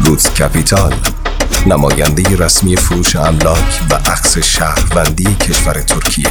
روتس کپیتال، نماینده رسمی فروش املاک و اخذ شهروندی کشور ترکیه.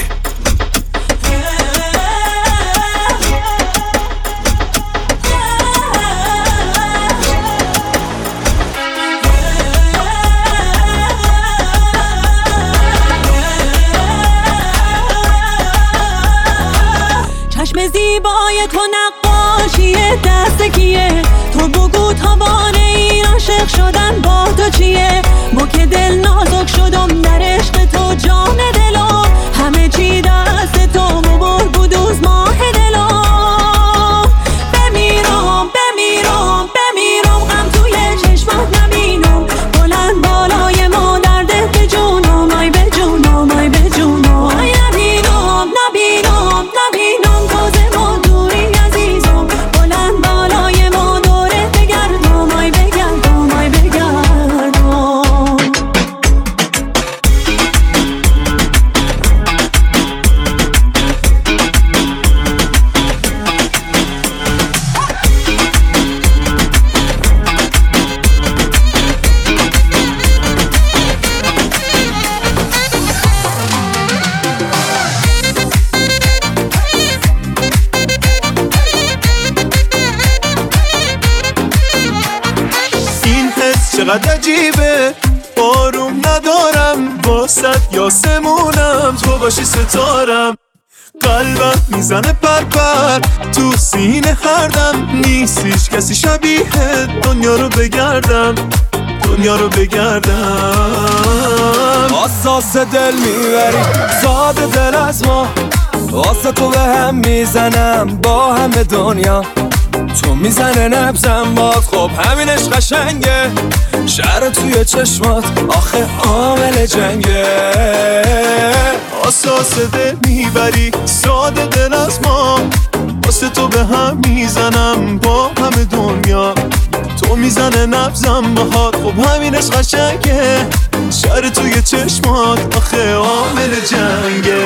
چشم زیبای تو نقاشی دست کیه؟ تو بگو تاوان این عاشق شدن با تو چیه؟ ما که دل نازک شدم در عشق تو جان دلم، همه چی دست تو مبر بودوز ماه دلم. بمیرم بمیرم بمیرم غم توی چشمات نبینم، بلند بالای ما درده به جونم، آی به جونم آی به جونم. آی نبینم نبینم نبینم تازه ما دوری عزیزم، بلند بالای ما دوره بگردم، آی بگردم آی بگردم. چقدر عجیبه آروم ندارم، واسط یاسمونم تو باشی ستارم. قلبم میزنه پرپر تو سینه هر دم، نیست هیچ کسی شبیه دنیا رو بگردم، دنیا رو بگردم. اساس دل میبری ساده دل از ما، واسه تو به هم میزنم با همه دنیا. تو میزنه نبزم باز خب همینش قشنگه، شهر توی چشمات آخه عامل جنگه. اساس دل میبری ساده دل از ما، واسه تو به هم میزنم با همه دنیا. تو میزنه نبزم باهات خب همینش قشنگه، شهر توی چشمات آخه عامل جنگه.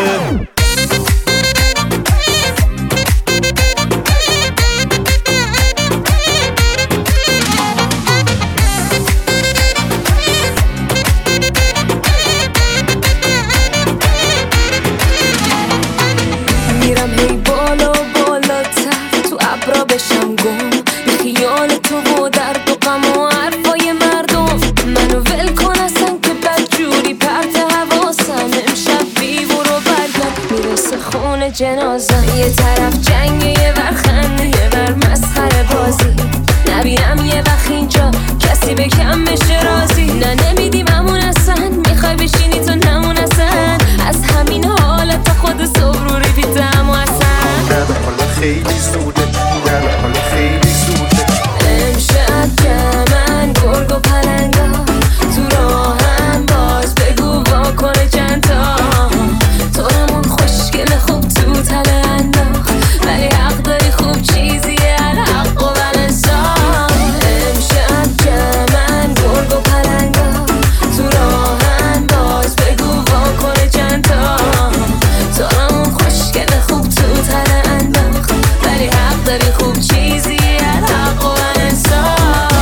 جنازم یه طرف جنگه یه ور خنده یه ور مسخره بازی، نبینم یه وقت اینجا کسی به کم بشه راضی. نه نمیدیم همون اصلا، میخوای بشینی تو نمون اصلا، از همین حالت خود صبروری بیدم و اصلا. نه حالا خیلی زوده، نه حالا خیلی زوده. امشب که من گرگ و پلنگا تو راهم باز بگو واکنه چند تا، تو همون خوشگل خوب تو تله انداخت، ولی حق داری خوب چیزیه الحق و بلنسان. امشب که من گرگ و پلنگا تو راهم باز بگو واکنه چند تا، تو همون خوشگل خوب تو تله انداخت، ولی حق داری خوب چیزیه الحق و بلنسان.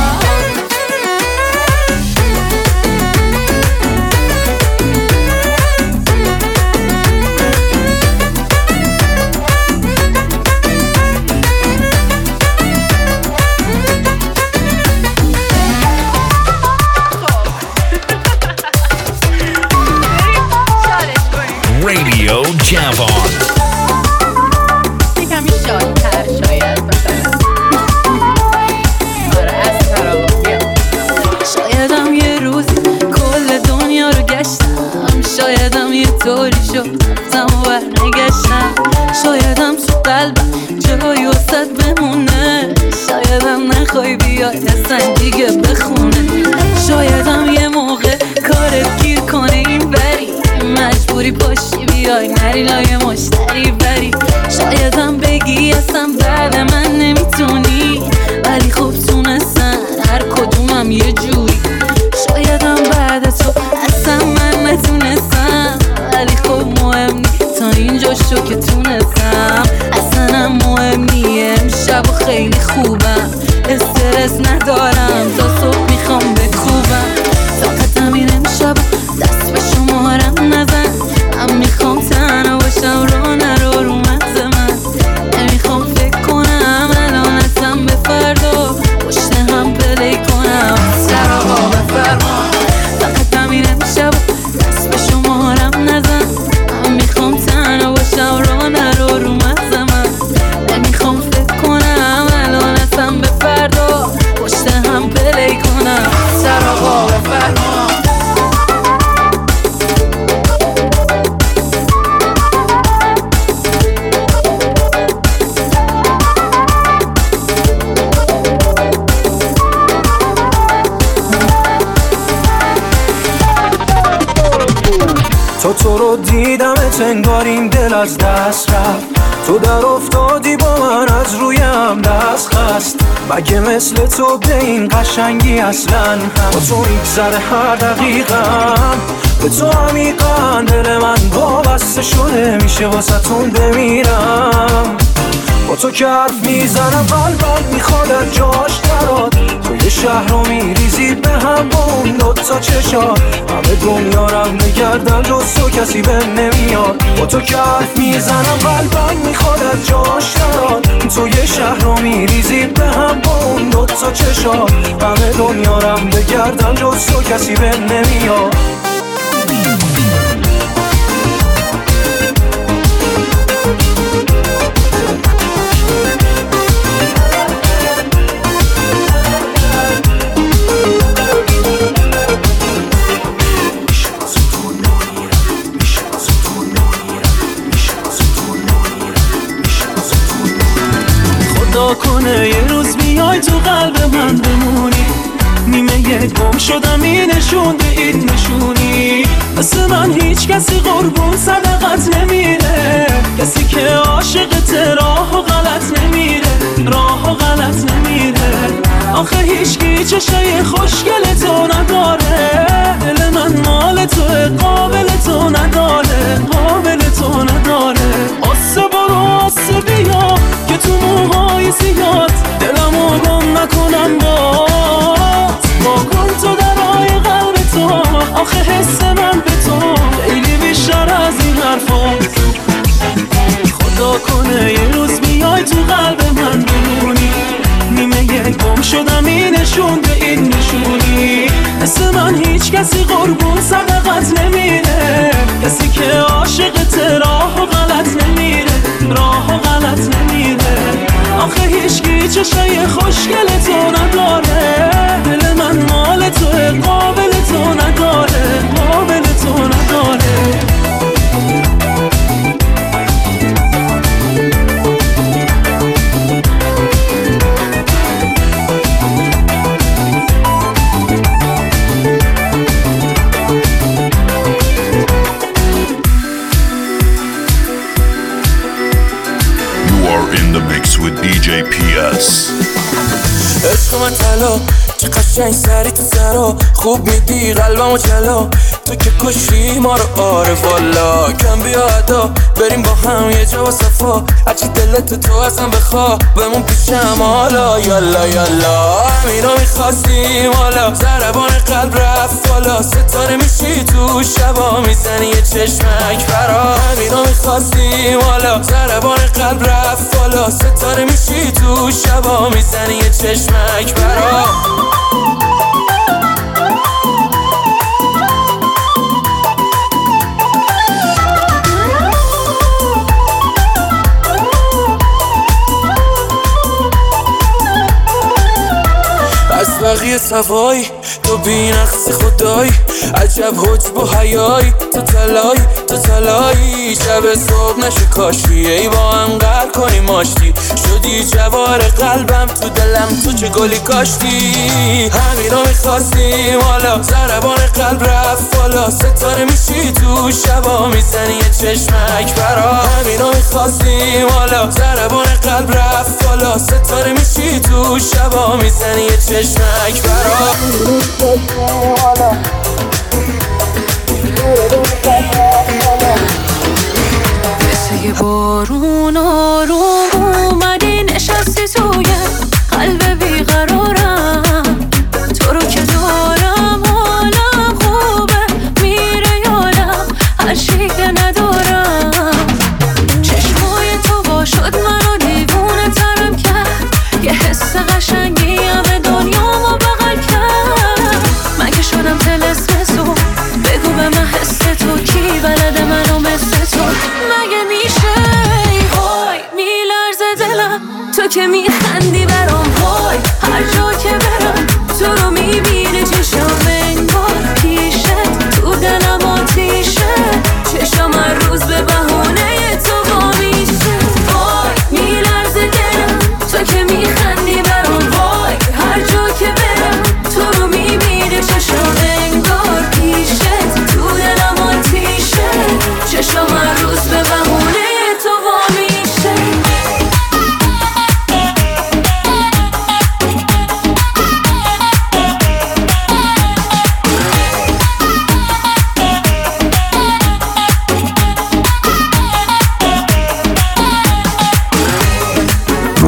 Radio Javon. یکمی شادتر شاید مثلا آره از تراویه. شایدم یه روزی کل دنیا رو گشتم، شایدم یه طوری شد رفتم و برنگشتم، شایدم تو قلبم جایی وسط بمونه، شایدم نخوای بیای اصلا دیگه بخونه، شایدم یه موقع کارت گیر کنه این بری، مجبوری پاشی بیای نری لای مشتری بری، شایدم بگی اصلا بعد من نمیتونی، ولی خوب تونستن هر کدومم یه جوری، شایدم بعد تو اصلا من نتونستم، ولی خوب مهم نی تا اینجا شو که تونستم، اصلا مهم نی امشب خیلی خوبم، استرس ندارم تا صبح میخوام تو دیدمت انگار این دل از دست رفت. تو در افتادی با من از رویم دست خست. مگه مثل تو به این قشنگی اصلا با تو میگذره هر دقیقم. به تو عمیقا دل من وابسته شده میشه واسه‌تون بمیرم. با تو که حرف میزنم قلبم میخواد از جاش درات. توی شهر رو میریزی به هم با اون دوتا چشات. همه دنیا رم بگردن جز تو کسی به نمیاد. با تو که حرف میزنم قلبم میخواد از جاش درات. توی شهر رو میریزی به هم با اون دوتا چشات. همه دنیا رم بگردن جز تو کسی به نمیاد. کنه یه روز بیای تو قلب من بمونی. نیمه گم شدم این نشون به این نشونی. مثل من هیچ کسی قربون صدقت نمیره. کسی که عاشقت راه و غلط نمیره. راه و غلط نمیره. آخه هیچکی چشای خوشگل تو نداره. دل من مال توه قابل تو نداره. قابل تو نداره. آسه برو آسه بیا که تو موهای زیاد دلمو گم نکنم با کن تو درای قلب تو. آخه حس من به تو خیلی بیشتر از این حرفات. خدا کنه یه روز بیای تو قلب من بمونی. نیمه گم شدم این نشون به این نشونی. مثل من هیچ کسی قربون صدقت نمیره. کسی که عاشقت راه و غلط نمیره. راه و غلط نمیره. آخه هیچکی چشای خوشگل تو نداره. دل من مال توه قابل تو نداره. قابل تو نداره. with DJ PS. عشق من طلا چه قشنگ سری تو سرا. خوب میدی قلبمو جلا. تو که کشی ما رو آره والا. کم بیا ادا بریم با هم یه جا و صفا. هرچی دلت تو ازم بخوا بمون پیشم حالا. یالا یالا همینا میخواستیم حالا. ضربان قلب رفت بالا. ستاره میشی تو شبا میزنی یه چشمک برا. همینا میخواستیم حالا. ضربان قلب رفت بالا. ستاره میشی تو شبا میزنی یه چشمک برا. از بقیه سوای تو بی‌نقص خدایی. عجب حجب و حیایی. تو تلایی شب صبح نشه کاشی. ای با هم قهر کنیم آشتی. شدی جوار قلبم تو دلم تو چه گلی کاشتی. همینا میخواستیم حالا. ضربان قلب رفت بالا. ستاره میشی تو شبا میزنی یه چشمک برا. همینا میخواستیم حالا. ضربان قلب رفت بالا. ستاره میشی تو شبا میزنی یه چشمک برا. مثل یه بارون آروم اومدی نشستی توی قلب بیقرارم. تو رو که دارم حالم خوبه میره یادم هرچی که ندارم. چشمای تو با شد منو دیوونه ترم کرد. یه حس قشنگی همه دنیامو بغل کرد. من که شدم طلسم تو. بگو به من حس تو کی بلده منو مثل تو. مگه میشه وای میلرزه دلم. تو که میخندی برام وای هر جا که برم. تو رو میبینه چشم انگار پیشه. تو دلم آتیشه. چشم هر روز به بهونه تو با میشه. وای میلرزه دلم. تو که میخندی برام وای هر جا که برم. تو رو میبینه چشم انگار پیشه. تو دلم آتیشه.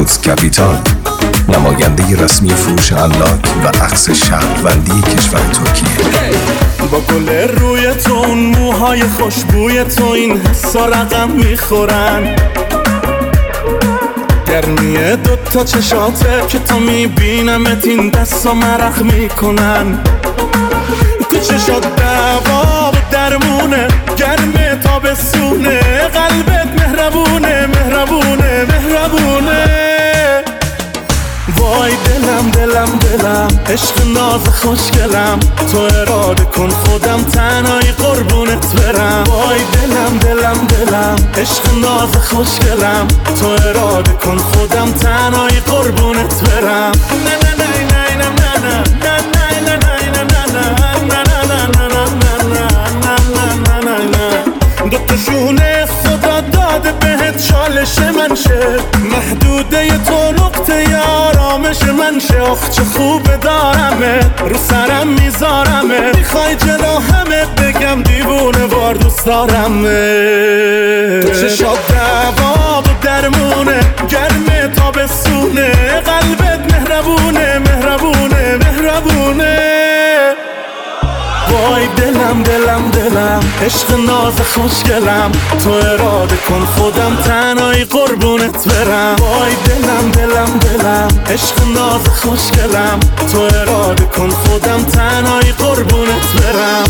رکوردز کپیتال، نماینده رسمی فروش املاک و عکس شهروندی کشور ترکیه. با گل روی تو، اون موهای خوشبوی تو، این حسا رقم میخورن. گرمیه دوتا چشاته که تا میبینمت این دستا مرخ میکنن. تو چشات دوا و درمونه، گرمه تا بسونه، قلبت مهربونه مهربونه مهربونه. وای دلم دلم دلم، عشق ناز خوشگلم، تو اراده کن خودم تنهایی قربونت برم. وای دلم دلم دلم، عشق ناز خوشگلم، تو اراده کن خودم تنهایی قربونت برم. نه نه نه نه نه نه نه نه نه نه نه. دوتاشونه خدا داده بهت چالش من شه، محدوده تو نقطه آرامش من شه. آخ چه خوبه دارمه، رو سرم میذارمه، میخوای جلو همه بگم دیوونه وار دوست دارمه. تو چشات دوا و درمونه، گرمه تا بسونه، قلبت مهربونه مهربونه مهربونه. وای دلم دلم دلم، عشق ناز خوشگلم، تو اراده کن خودم تنهایی قربونت برم. وای دلم دلم دلم، عشق ناز خوشگلم، تو اراده کن خودم تنهایی قربونت برم.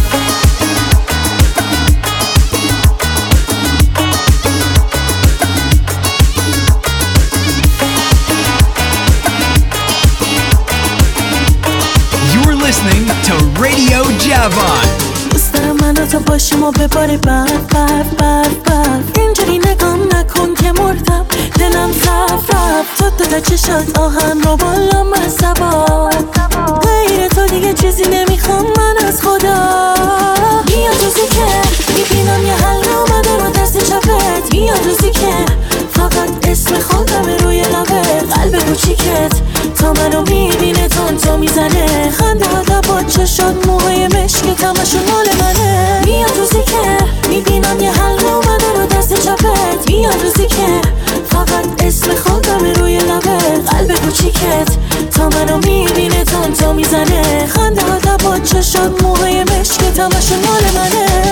Listening to Radio Javan. دوست دارم منو تو باشیم و بباره برف برف برف برف. اینجوری نگام نکن که مردم، دلم رفت رفت. تو تا چشات آهن رو بالا من سوار، غیر تو دیگه چیزی نمیخوام من از خدا. میاد روزی که میبینم یه حل اومده رو دست چپت، میاد روزی که فقط اسم خودم روی لبت. قلب کوچیکت تا منو میبینه تون میزنه، خنده ها لبات چشات موهای مشکت همشون مال منه. میاد روزی که میبینم یه حلقه اومده رو دست چپت، میاد روزی که فقط اسم خودم روی لبت. قلب کوچیکت تا منو میبینه تون میزنه، خنده ها لبات چشات موهای مشکت همشون مال منه.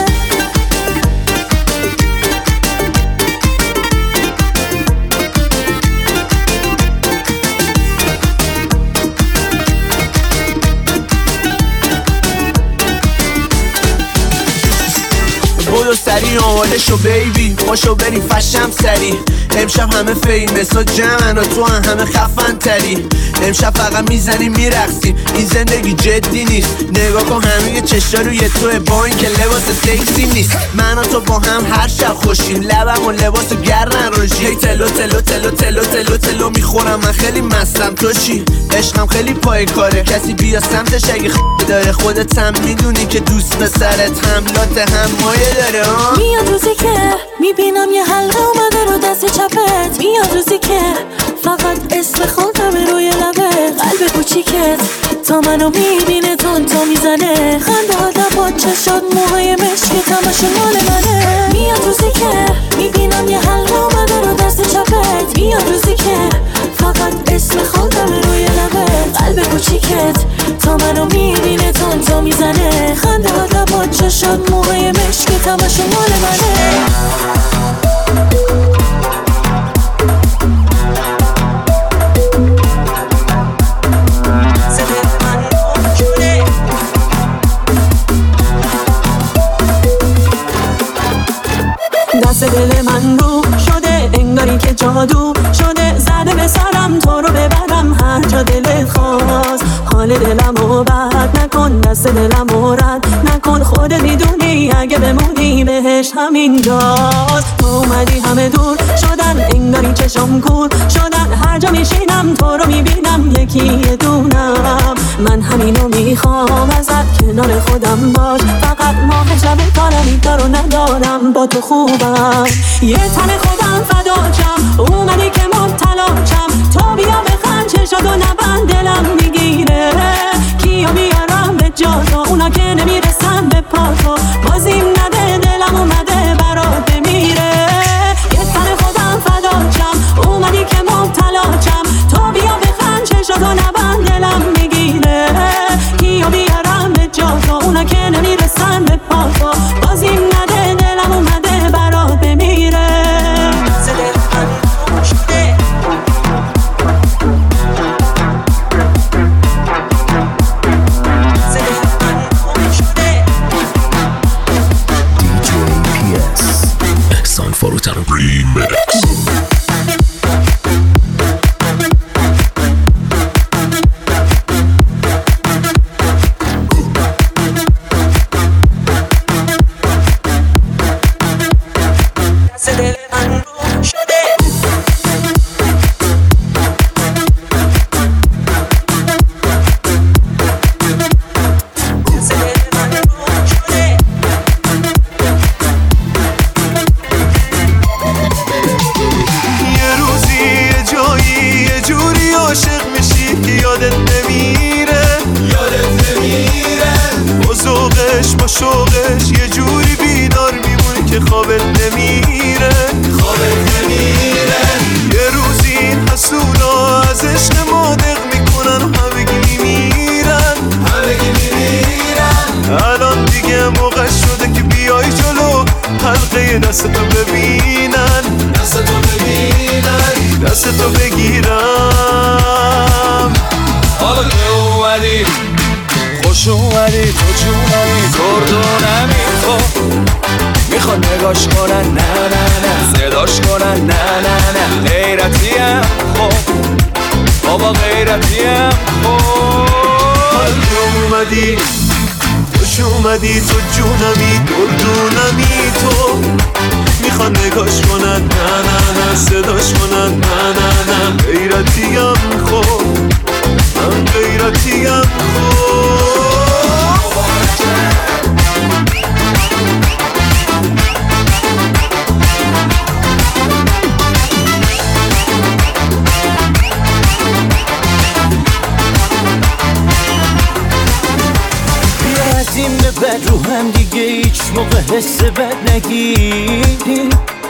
بودو سری آماده شو بیبی، پاشو بریم فشم سری. امشب همه فیمس و جمعن و تو همه خفن تری. امشب فقط میزنیم میرقصیم، این زندگی جدی نیست. نگاه کن همه چشا روی توه با این که لباس سکسی نیست. من و تو با هم هر شب خوشیم، لبم و لباس گرن روشی. هی تلو تلو تلو تلو تلو تلو میخورم، من خیلی مستم. تو چی؟ عشقم خیلی پای کاره، کسی بیا سمتش اگه داره. خودت هم میدونی که دوست به سرت حملات هم مایه داره. میاد روزی که میبینم یه حلقه اومده رو دست چپت، میاد روزی که فقط اسم خودم روی لبت. قلب کوچیکت تا منو میبینه تون میزنه، خنده ها لبات چشات موهای مشکت همشون مال منه. میاد روزی که میبینم یه حلقه اومده رو دست چپت، میاد روزی که فقط اسم خودم روی لبت. قلب کوچیکت تا منو میبینه تون میزنه، خنده ها لبات چشات موهای مشکت همشون مال منه. دست دل من رو شده انگاری که جادو شده، زده به سرم تو رو ببرم هر جا دلت خواست. حال دلمو بد نکن، دست دلمو رد نکن، خودت میدونی اگه بمونی بهش همین جاست. تو اومدی همه دور شدن انگاری چشم کور شدن، هر جا میشینم تو رو میبینم یکی دونم. من همینو میخوام ازت، کنار خودم باش فقط. ماه شب کارم دارو ندارم با تو خوبم، یه تن خودم فداچم. اومدی که مبتلاچم، تو بیا بخند چشاتو نبند دلم میگیره. کیا بیارم به جا تو، اونا که نمیرسن به پا تو. بازیم نده دلم اومده برات بمیره، یه تن خودم فداچم. اومدی که مبتلاچم، شوقش یه جوری بیدار میمونه که خوابت نمیره یه روزی این حسولا از عشق ما دق میکنن و همگی میمیرن الان دیگه موقع شده که بیای جلو حلقه دستتو ببینن دستتو بگیرم. حالا که اومدی خوش اومدی تو جونمی گردونمی تو میخوان نگاش کنن نه صداش کنن نه غیرتیم خب بابا غیرتیم خب. حالا که اومدی خوش اومدی تو جونمی گردونمی تو میخوان نگاش کنن نه صداش کنن نه غیرتیم خب من غیرتیم خب. بیازیم به بد رو هم دیگه هیچ موقع حس بد نگیریم.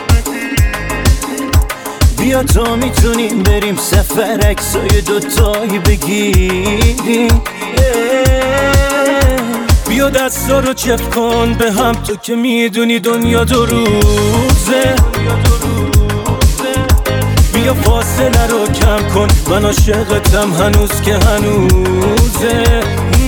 بیا تا میتونیم بریم سفر عکسای دوتایی بگیریم. بیا دستا رو چپ کن به هم تو که میدونی دنیا دو روزه. بیا فاصله رو کم کن من عاشقتم هنوز که هنوزه.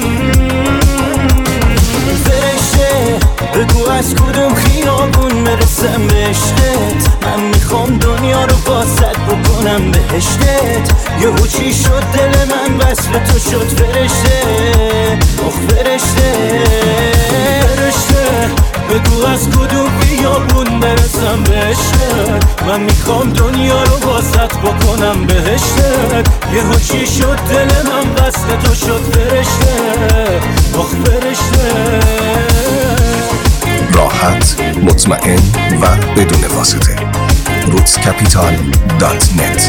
بگو از کدوم خیابون برسم به عشقت. من میخوام دنیا رو واسط بکنم بهشتت. یهو چی شد دل من وصل تو شد فرشته آخ فرشته. بگو از کدوم خیابون برسم به عشقت. من میخوام دنیا رو واسط بکنم بهشتت. یهو چی شد دل من وصل تو شد فرشته آخ فرشته. راحت، مطمئن و بدون واسطه. rootscapital.net.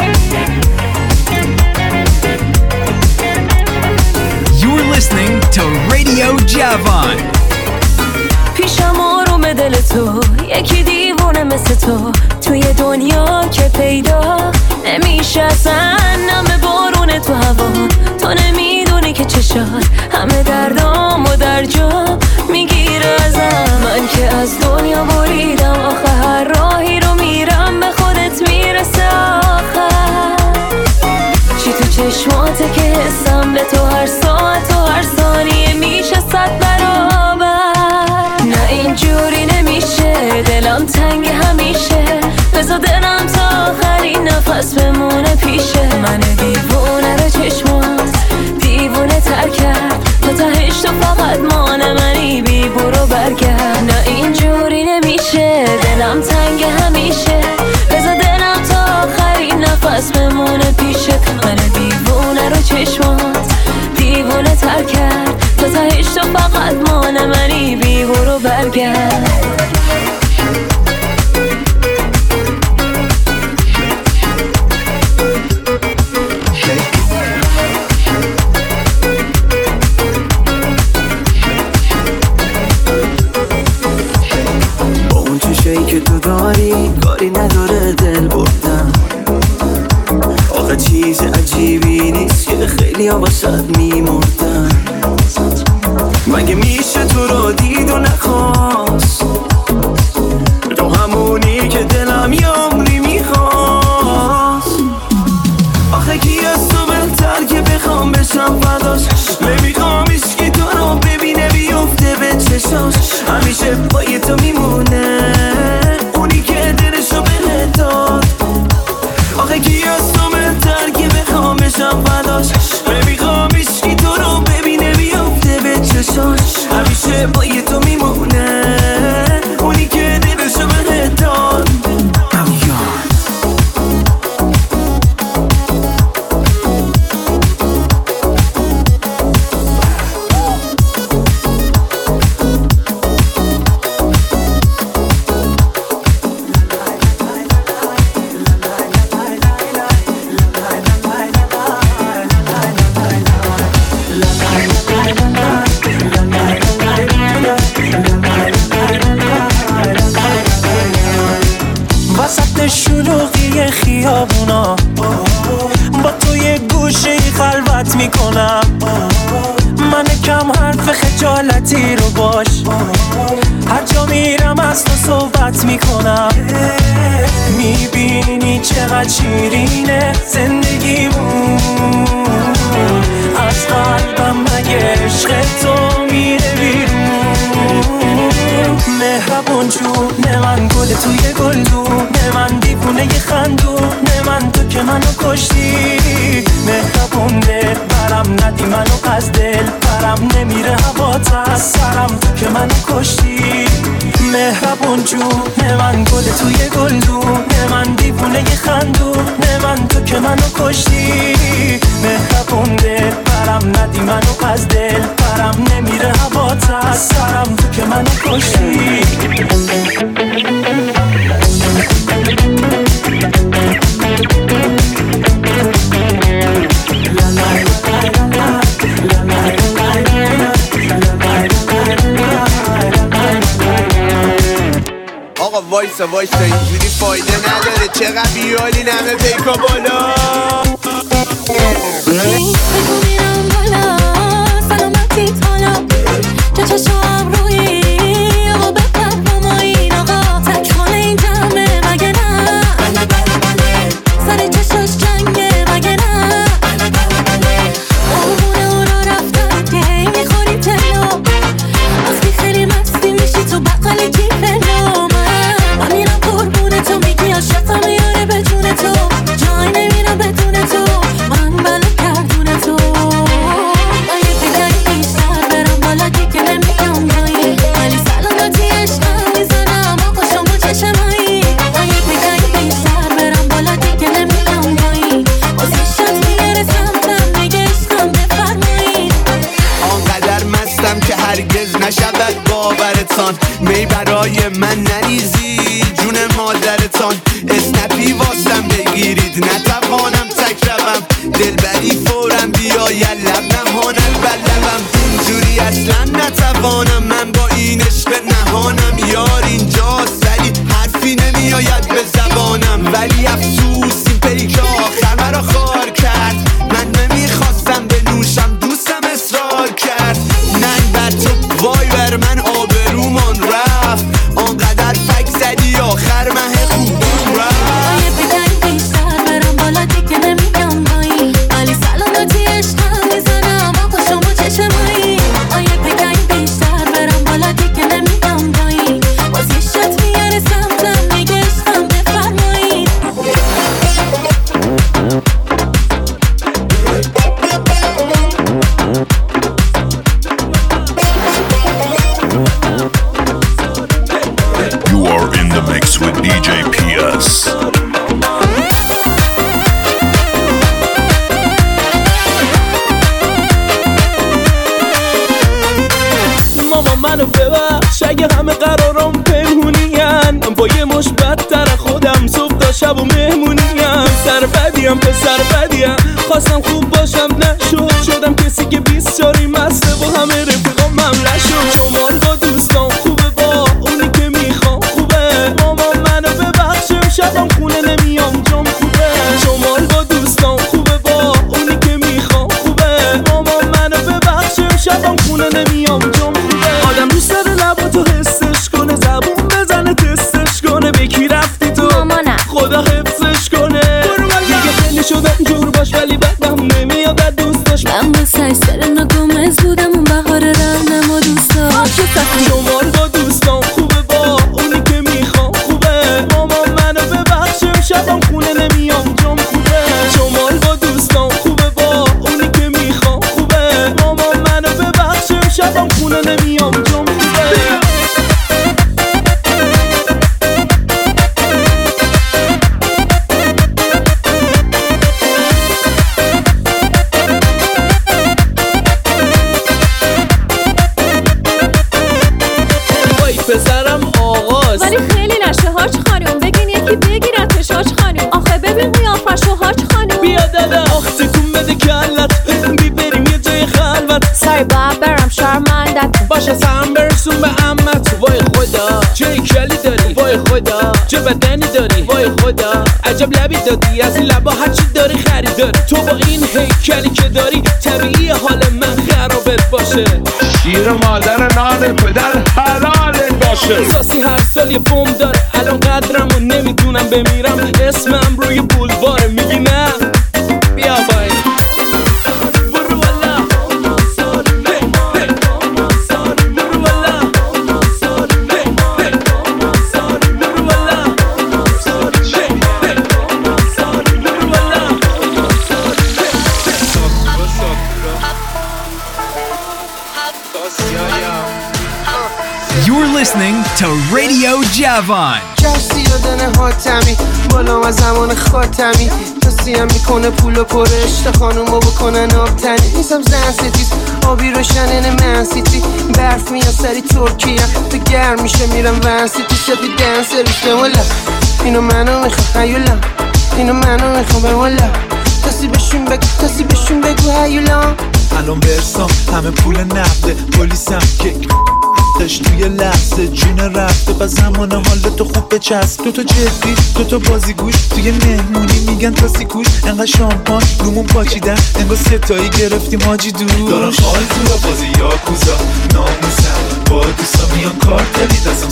You're listening to Radio Javon. پیشم آروم دل تو یکی دیوونه مثل تو توی دنیا که پیدا نمیشه اصلا. نم بارون تو هوا تو نمیدونی که چشات همه دردامو در جا میگیره ازم. من که از دنیا بریدم آخه هر راهی رو میرم به خودت میرسه آخر. چی تو چشماته که حسم به تو هر ساعت و هر ثانیه میشه 100 برابر. نه اینجوری نمیشه دلم تنگ همیشه. بذار دلم تا آخرین نفس بمونه پیشه. من دیوونه رو چشمات دیوونه تر کرد تا تهش تو فقط مانه منی بی برو برگرد. نه اینجوری نمیشه دلم تنگ همیشه. بذار دلم تا آخرین نفس بمونه پیشه. من دیوونه رو چشمات دیوونه تر کرد تا تهش تو فقط مانه منی بی برو برگرد. که تو داری کاری نداره دل بردم. آخه چیز عجیبی نیست که خیلی ها واسد میمردن. مگه میشه تو رو دید و نخواست تو همونی که دلم یه عمری میخواست. آخه کی از تو بهتر که بخوام بشم فداش. نمیخوام هیچکی تو رو ببینه بیفته به چشاش. همیشه پای تو میمونه اونی که دلشو بهت داد. آخه کی از تو بهتر که بخوام بشم فداش. نمیخوام هیچکی تو رو ببینه بیفته به چشاش. همیشه پای تو میمونه اونی که دلشو بهت داد. گوشه خلوت میکنم. من کم حرف خجالتی رو باش، هر جا میرم از تو صحبت میکنم. میبینی چقدر شیرینه زندگیمون، از قلبم مگه عشق تو میره بیرون. مهربون جون من گل توی گلدون، من دیوونه خندون، من تو که منو کشتی. مهربونه برم ندی منو از دل برم، نمیره هوات از سرم تو که منو کشتی. مهربون جون من گل توی گلدون، من دیوونه خندون، من تو که منو کشتی. مهربونه برم ندی منو از دل برم، نمیره هوات از سرم تو که منو کشتی. آقا وایسا اینجوری فایده نداره، چقدر بیالی نمه پیکا بالا. بگو میرم بالا سلامتی تالا، چه چشم روی آقا بپر با این آقا، تکمال این جمعه مگه نه، سر چشش جنگه مگه نه. قربونه او را رفتن که هی میخوری تلو، وقتی خیلی مستی میشی تو بقل کیفلو. من میرم قربونه تو میگی عاشقم میاره به جون تو، جای نمیرم بدون تو، من بله کردون تو. من یه بگری بیشتر برم بالا دیگه نمیام پایین، ولی سلامتی عشقم میزنم آقا شما چشمایی. من یه بگری بیشتر برم بالا دیگه نمیام پایین، واسه شد میرسم تم میگه عشقم بفرمایید. آنقدر مستم که هرگز نشود باورتان، می برای من نریزی جون مادرتان. اسنپی واسم بگیرید نتوانم تک روم، دلبری فورم بیاید لب نمانم بر لبم. اینجوری اصلا نتوانم من با این عشق نهانم. یار اینجاست ولی حرفی نمیآید به زبانم، ولی افسوس این پیک آخر مرا خار کرد. من نمیخواستم بنوشم دوستم اصرار کرد. ننگ بر تو وای بر من آبرومان رفت، آنقدر فک زدی آخر مه خوبم رفت. یه بگری بیشتر برم بالا دیگه نمیام پایین، ولی سلامتی عشقم میزنم آقا شما چشمایی. یه بگری بیشتر برم بالا دیگه نمیام پایین، واسه شد میاره سمتم میگه عشقم بفرمایید. You are in the mix with DJ PS. ماما منو ببخش اگه همه قرارم پنهونیم، با یه مش بدتر خودم صبح تا شب و مهمونیم. سر بدیم پسر بدیم، خواستم خوب باشم نشد، شدم کسی که 20 جاری مسته با همه رفیقام مملح شد. شمال با دوستان خوبه با اونی که میخوام خوبه، ماما منو ببخش شبم خونه نمیام جام خوبه. شمال با دوستان خوبه با اونی که میخوام خوبه، ماما منو ببخش شبم خونه نمیام جام خوبه. آدم دوست داره لباتو حسش کنه، زبون بزنه تستش کنه، بکی رفتی تو مامانم خدا حفظش کنه. دیگه خیلی شدم جور باش ولی بعدم نمیاد از دوستش. من با سر ناگمز بودم اون بهار رهنم و دوستا. شمال با دوستان خوبه با اونی که میخوام خوبه، ماما منو ببخشم شبم خونه نمیام جام خوبه. شمال با دوستان خوبه با اونی که میخوام خوبه، ماما منو ببخشم شبم خونه نمیام جام خوبه. پسرم آغاز ولی خیلی نشه هاج خانم، بگین یکی بگیرتش هاج خانم. آخه ببین قیافشو هاج خانم. بیا دادا آخ تکون بده کلت، بی بریم یه جای خلوت. سای باید برم شرمندت باشه سهم برسون به عمت. وای خدا چه کلی داری، وای خدا چه بدنی داری، وای خدا عجب لبی دادی از این لبا هرچی داری خریداری تو با این هیکلی که داری طبیعی حال من خرابت باشه شیر مادر نان پدر حلالت باشه احساسی هر سال یه بوم داره الان قدرم و نمیدونم بمیرم اسمم روی بولواره میگی نه بیا بای You're listening to Radio Javon. کسی یادنه حاتمی بالام از زمان خاتمی کسی هم میکنه پول و پرشت خانومو بکنن آبتنی نیستم زن ستیز آبی روشنه من سیتی برف میان سری ترکیه تو گرم میشه میرم ون سیتی سفی دنسر بیشته والا اینو منو میخوام هیولا اینو منو میخوام والا کسی بهشون بگو هیولا الان برسام همه پول نقده پلیسم که داشت توی لحظه جون رفته و زمان حالتو خوب بچسب دوتا جدی دوتا بازیگوش توی مهمونی میگن تاسی کوش انقدر شامپان رومون پاچیدن انگار ستایی گرفتیم حاجی دور دارم حال تو را بازی یاکوزا ناموسم با دوستا میان کارتلی دستم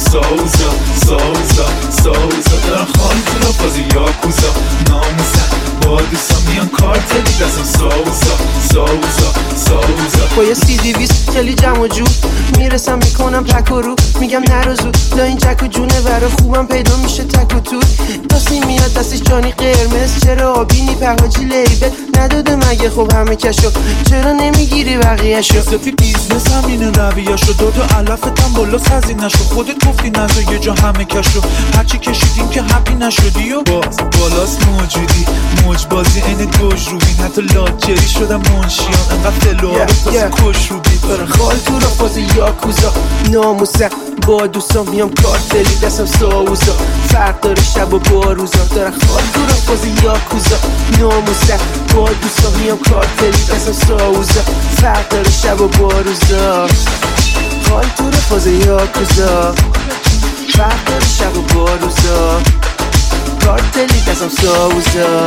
ساوزا دارم حال تو را بازی یاکوزا ناموسم با دوستا میان کارتلی دستم ساوزا با یه CD-20 خیلی جمع و جو میرسم میکنم پک و رو میگم نرو زود لا این جک و جونه برا خوبم پیدا میشه تک و توت دستی میاد دستش جانی قرمز چرا آبینی پهاجی لیبل نداده مگه خب همه کشو چرا نمیگیری بقیهشو سفی بیزنس همینه رویهشو دوتا علفتم بالا سزی نشو خودت گفتی نزا یه جا همه کشو هرچی کشیدیم که حقی نشدی و باز بالاست موجودی موج بازی این گوش روبین حتی لاجری شدم منشیان انقدر فلوها رو تازه کش روبین داره خال تو را فاز یاکوزا ناموسم با دوستان میام کارتلی دستم ساوزا فرق داره شب و با روزا داره خال تو را فاز یاکوزا ناموسم با دوستان میام کارتلی دستم ساوزا فرق داره شب و با روزا خال تو را فاز یاکوزا فرق داره شب و با روزا کارتلی دستم ساوزا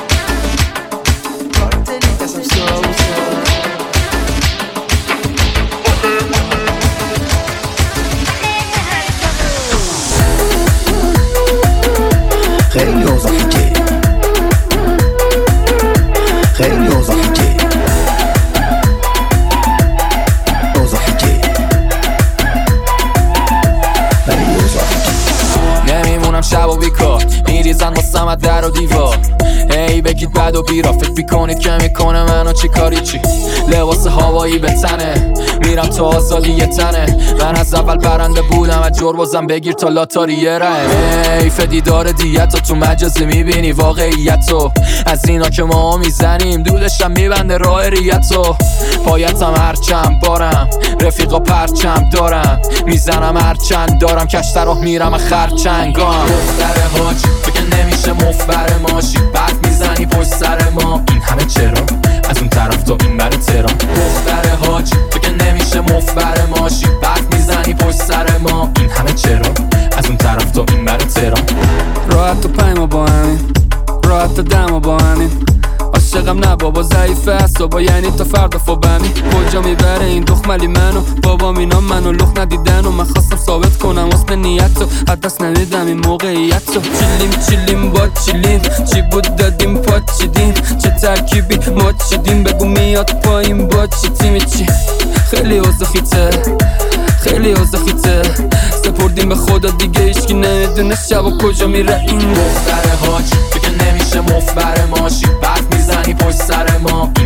کارتلی دستم ساوزا خیلی اوضاعی که خیلی اوضاعی که نمیمونم شب و بیکار میریزن واسم در و دیوار هی بگید بد و بیرا فکر بیکنید که میکنه منو چی کاری چی لباس هوایی به تنه میرم تا آزادی یه تنه من از اول برنده بودم از جربازم بگیر تا لاتاری یه ره حیف دیدار دیتو تو مجازی میبینی واقعیتو از اینا که ما میزنیم دودشم میبنده راه ریتو پایتم هرچند بارم رفیقا پرچم دارم میزنم هرچند دارم کشت راه میرم خرچنگام دختر حاجی فکر نمیشه مفبر ماشی بعد میزنی پشت سر ما این همه چرا از اون طرف تا این بر تهران دختر حاجی فکر نمیشه مفبر ماشی بعد میزنی پشت سر ما این همه چرا از اون طرف تا این بر تهران راحت و پیما با همین راحت و دما با همین عاشقم نه بابا ضعیفه حسابا یعنی تا فردا فوبمی کجا میبره این دخملی منو بابا اینا منو لخ ندیدن و من خواستم ثابت کنم حسن نیتو حد دست نمیدم این موقعیتو چیلیم با چیلیم چی بود دادیم پاچیدیم چه ترکیبی ما چیدیم بگو میاد پایین با چی تیمی چی خیلی اوزخیته خیلی اوزخیته سپردیم به خدا دیگه ایشکی نمیدونه شب و کجا میره این دختر حاجی فکر نمیشه مفبر ماشی بعد میزنی پشت سر ما